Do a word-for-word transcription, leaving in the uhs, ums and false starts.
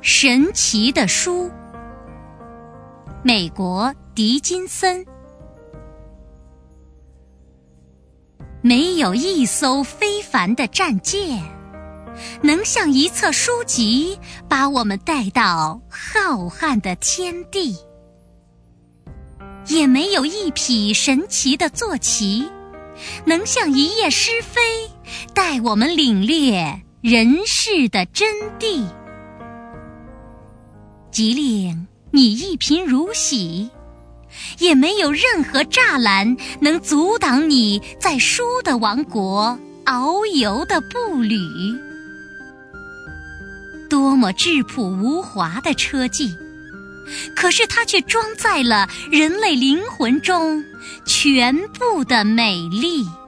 神奇的书，美国狄金森。没有一艘非凡的战舰能像一册书籍把我们带到浩瀚的天地，也没有一匹神奇的坐骑能像一夜诗飞带我们领略人世的真谛。即令你一贫如洗，也没有任何栅栏能阻挡你在书的王国遨游的步履。多么质朴无华的车技，可是它却装载了人类灵魂中全部的美丽。